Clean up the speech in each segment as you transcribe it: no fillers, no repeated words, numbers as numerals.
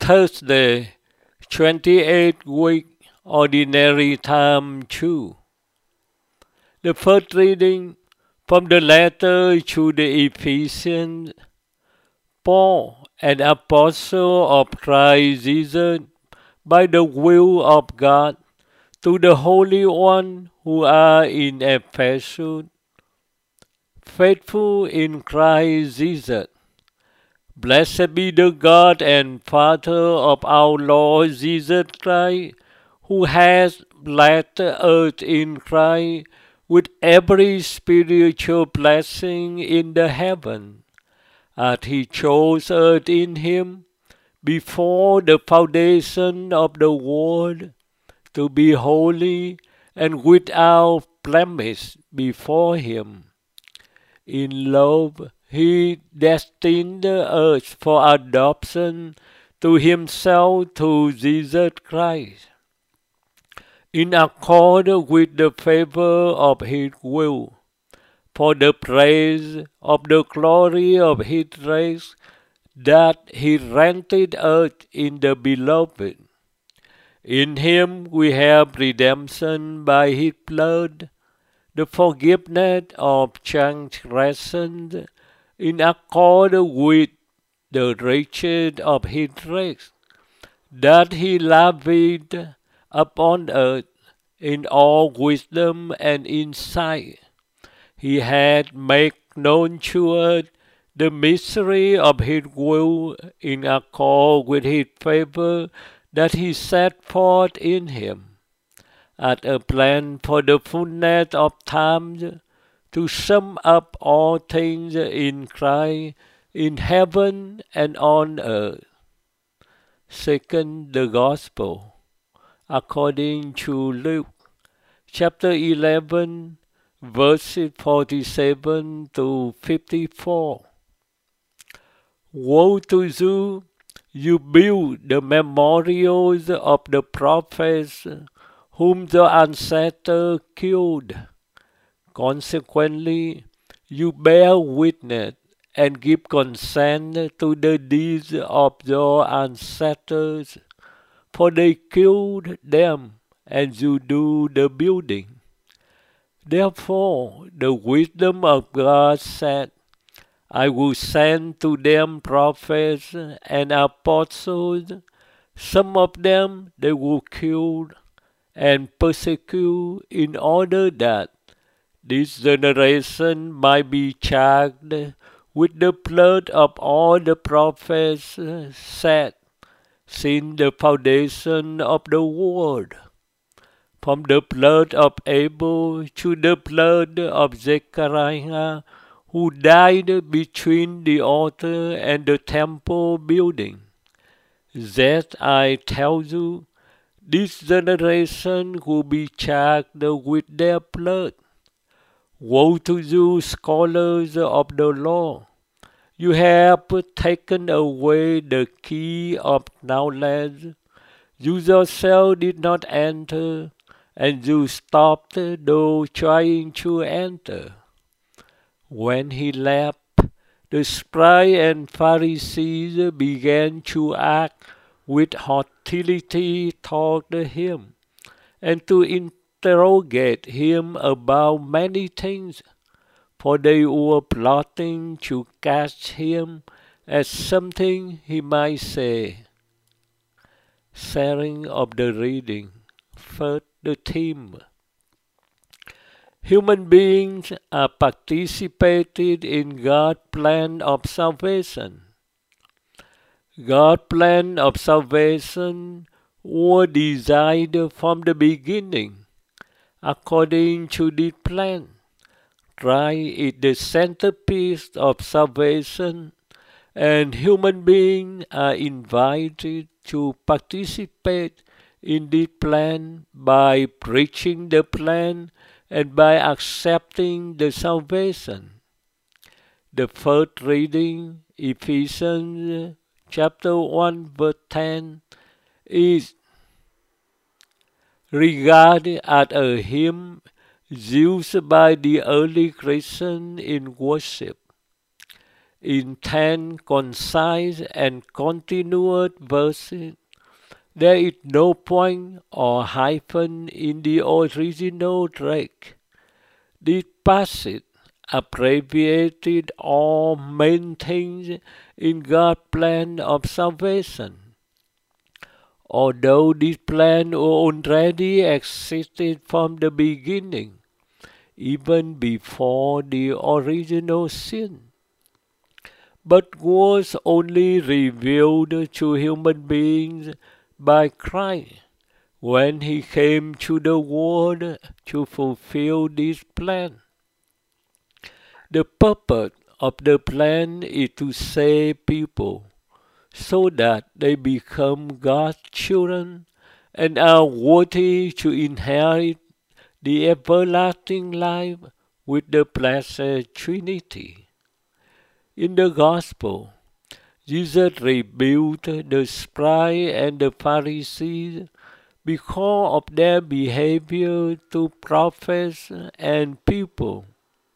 Thursday, 28th week, Ordinary Time 2. The first reading from the letter to the Ephesians. Paul, an apostle of Christ Jesus, by the will of God, to the Holy One who are in Ephesus, faithful in Christ Jesus. Blessed be the God and Father of our Lord Jesus Christ, who has blessed us in Christ with every spiritual blessing in the heaven, as He chose us in Him before the foundation of the world, to be holy and without blemish before Him. In love, He destined us for adoption to Himself through Jesus Christ, in accord with the favor of His will, for the praise of the glory of His grace that He granted us in the Beloved. In Him we have redemption by His blood, the forgiveness of transgressions, in accord with the riches of His grace, that He lavished upon us in all wisdom and insight. He had made known to us the mystery of His will in accord with His favor that He set forth in Him, as a plan for the fullness of times, to sum up all things in Christ, in heaven and on earth. Second, the Gospel, according to Luke, chapter 11, verses 47 to 54. Woe to you! You build the memorials of the prophets whom the ancestors killed. Consequently, you bear witness and give consent to the deeds of your ancestors, for they killed them, and you do the building. Therefore, the wisdom of God said, I will send to them prophets and apostles. Some of them they will kill and persecute, in order that this generation might be charged with the blood of all the prophets set since the foundation of the world, from the blood of Abel to the blood of Zechariah, who died between the altar and the temple building. That I tell you, this generation will be charged with their blood. Woe to you, scholars of the law! You have taken away the key of knowledge. You yourself did not enter, and you stopped those trying to enter. When He left, the scribes and Pharisees began to act with hostility toward Him, and to interrogate Him about many things, for they were plotting to catch Him at something He might say. Sharing of the reading. First, the theme. Human beings are participated in God's plan of salvation. God's plan of salvation was designed from the beginning. According to this plan, Christ is the centerpiece of salvation, and human beings are invited to participate in this plan by preaching the plan and by accepting the salvation. The first reading, Ephesians chapter 1 verse 10, is regarded as a hymn used by the early Christians in worship. in 10 concise and continuous verses. There is no point or hyphen in the original Greek. This passage abbreviated all main things in God's plan of salvation. Although this plan already existed from the beginning, even before the original sin, but was only revealed to human beings by Christ when he came to the world to fulfill this plan. The purpose of the plan is to save people so that they become God's children and are worthy to inherit the everlasting life with the Blessed Trinity. In the Gospel, Jesus rebuked the scribes and the Pharisees because of their behavior to prophets and people.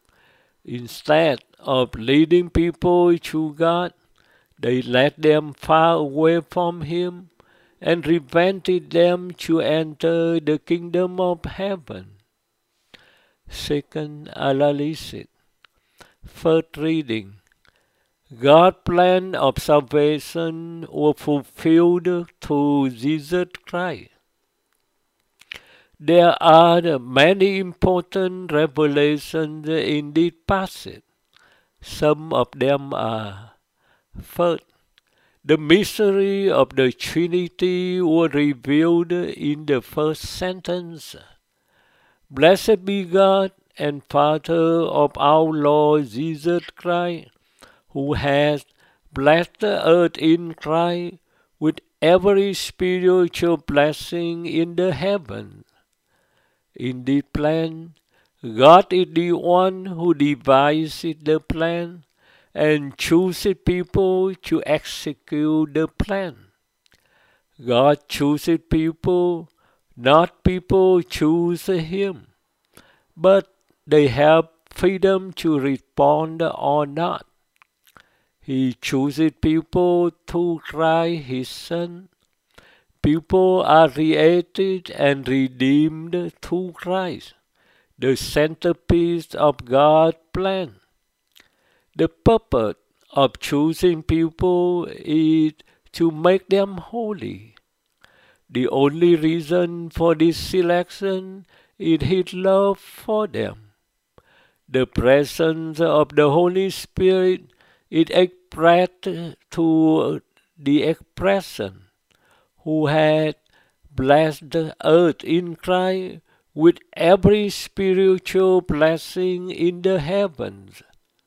Instead of leading people to God, they led them far away from Him and prevented them to enter the kingdom of heaven. Second analysis. First reading. God's plan of salvation was fulfilled through Jesus Christ. There are many important revelations in this passage. Some of them are: first, the mystery of the Trinity was revealed in the first sentence. Blessed be God and Father of our Lord Jesus Christ, who has blessed the earth in Christ with every spiritual blessing in the heavens. In this plan, God is the one who devises the plan and chooses people to execute the plan. God chooses people, not people choose Him, but they have freedom to respond or not. He chooses people through Christ His Son. People are created and redeemed through Christ, the centerpiece of God's plan. The purpose of choosing people is to make them holy. The only reason for this selection is His love for them. The presence of the Holy Spirit is expressed through the expression, who had blessed the earth in Christ with every spiritual blessing in the heavens.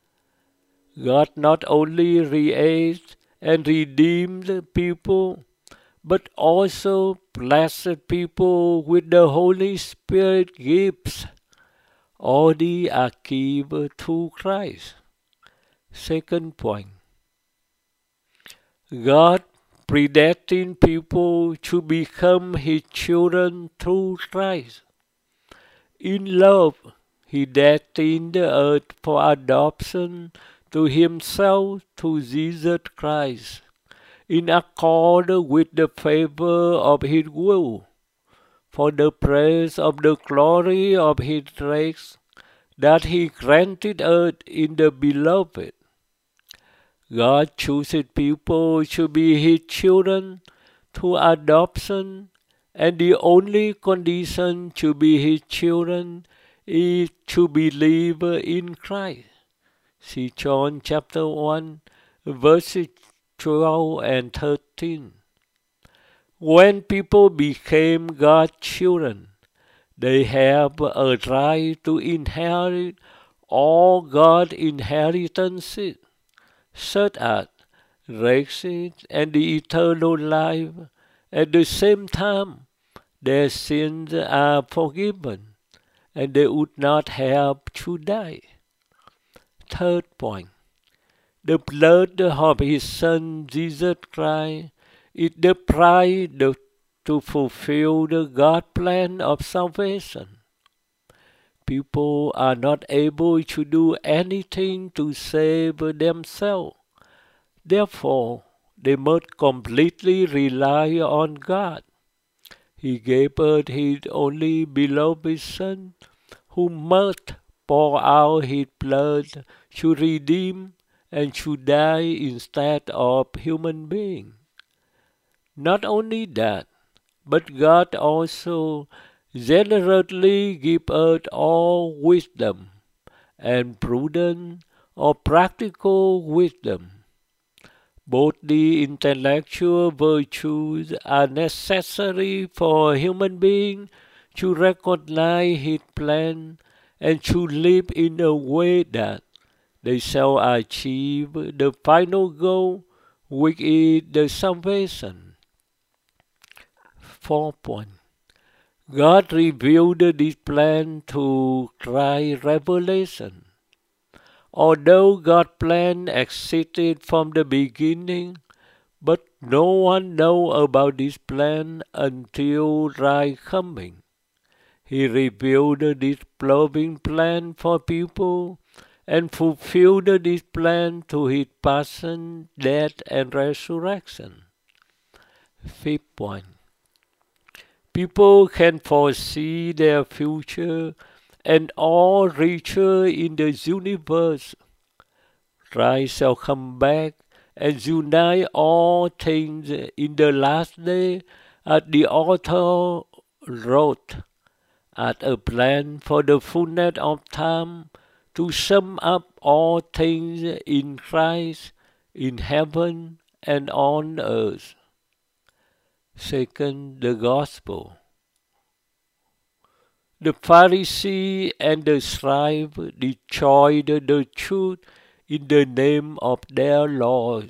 God not only creates and redeems people, but also blessed people with the Holy Spirit gifts. All these are given through Christ. Second point. God predestined people to become His children through Christ. In love, He destined the earth for adoption to Himself through Jesus Christ, in accord with the favor of His will, for the praise of the glory of His grace that He granted us in the Beloved. God chooses people to be His children through adoption, and the only condition to be His children is to believe in Christ. See John chapter 1, verses 12 and 13. When people became God's children, they have a right to inherit all God's inheritances, such as grace and the eternal life. At the same time, their sins are forgiven, and they would not have to die. Third point. The blood of His Son Jesus Christ is the price to fulfill the God plan of salvation. People are not able to do anything to save themselves. Therefore, they must completely rely on God. He gave us His only beloved Son, who must pour out His blood to redeem and to die instead of human beings. Not only that, but God also generously gives us all wisdom and prudence or practical wisdom. Both the intellectual virtues are necessary for a human being to recognize His plan and to live in a way that they shall achieve the final goal, which is the salvation. 4. God revealed this plan through Christ's revelation. Although God's plan existed from the beginning, but no one knows about this plan until Christ's coming. He revealed this loving plan for people and fulfilled this plan through His passion, death, and resurrection. 5. People can foresee their future and all richer in the universe. Christ shall come back and unite all things in the last day, as the author wrote, as a plan for the fullness of time, to sum up all things in Christ, in heaven and on earth. 2. The Gospel. The Pharisee and the scribe destroyed the truth in the name of their Lord.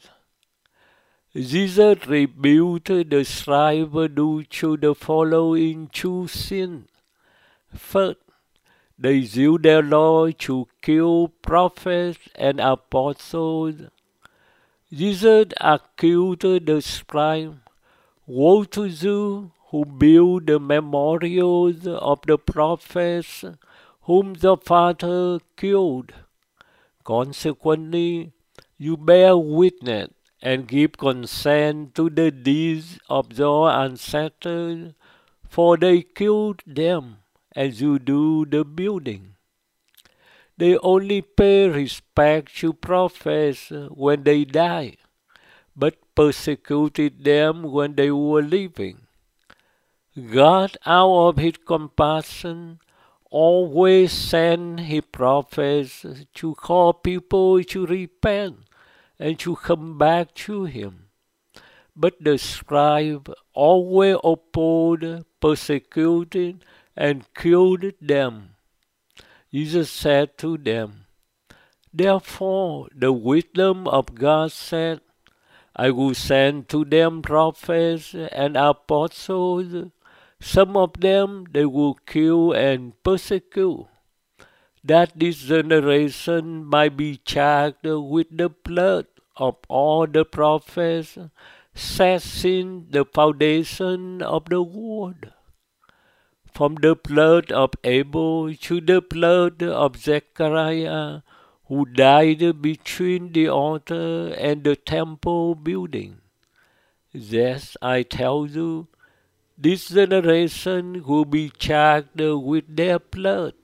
Jesus rebuked the scribe due to the following two sins. First, they use their law to kill prophets and apostles. Jesus accused the scribe, "Woe to you who build the memorials of the prophets whom the Father killed. Consequently, you bear witness and give consent to the deeds of your ancestors, for they killed them, and you do the building." They only pay respect to prophets when they die, but persecuted them when they were living. God, out of His compassion, always sent His prophets to call people to repent and to come back to Him. But the scribe always opposed, persecuted, and killed them. Jesus said to them, "Therefore the wisdom of God said, I will send to them prophets and apostles. Some of them they will kill and persecute, that this generation might be charged with the blood of all the prophets set since the foundation of the world, from the blood of Abel to the blood of Zechariah, who died between the altar and the temple building. Yes, I tell you, this generation will be charged with their blood."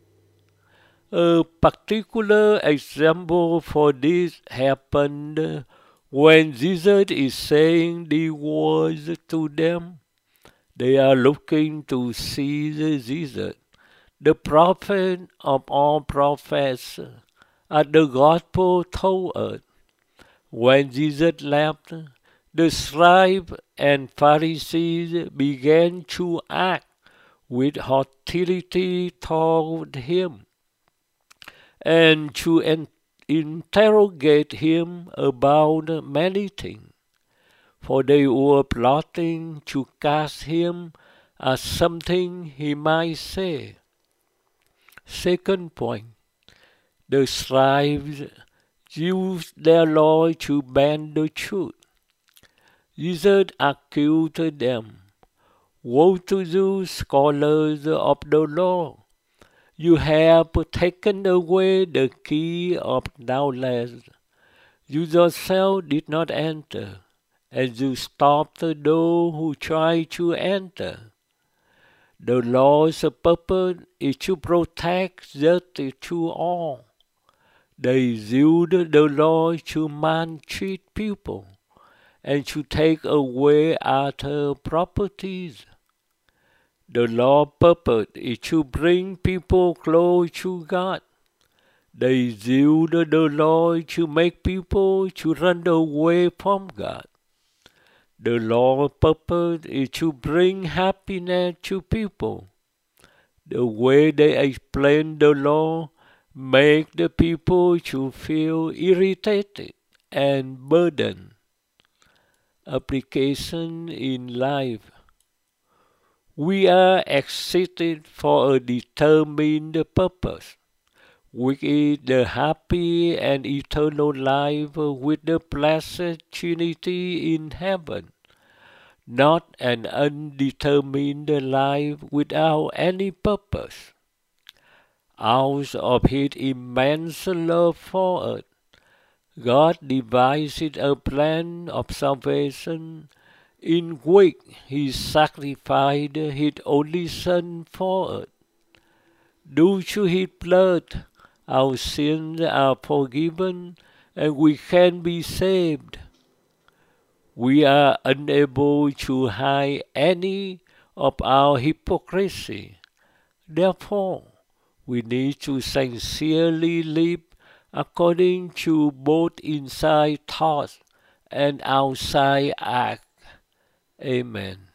A particular example for this happened when Jesus is saying the words to them. They are looking to see Jesus, the prophet of all prophets, as the Gospel told us. When Jesus left, the scribes and Pharisees began to act with hostility toward Him and to interrogate Him about many things, for they were plotting to catch Him as something He might say. 2. The scribes used their law to bend the truth. Jesus accused them, "Woe to you, scholars of the law! You have taken away the key of knowledge. You yourself did not enter, and you stopped the door who tried to enter. The Lord's purpose is to protect justice to all. They used the law to maltreat people and to take away other properties. The law's purpose is to bring people close to God. They used the law to make people to run away from God. The law's purpose is to bring happiness to people. The way they explain the law make the people to feel irritated and burdened. Application in life. We are excited for a determined purpose, which is the happy and eternal life with the blessed Trinity in heaven, not an undetermined life without any purpose. Out of His immense love for us, God devised a plan of salvation in which He sacrificed His only Son for us. Due to His blood, our sins are forgiven and we can be saved. We are unable to hide any of our hypocrisy. Therefore, we need to sincerely live according to both inside thoughts and outside act. Amen.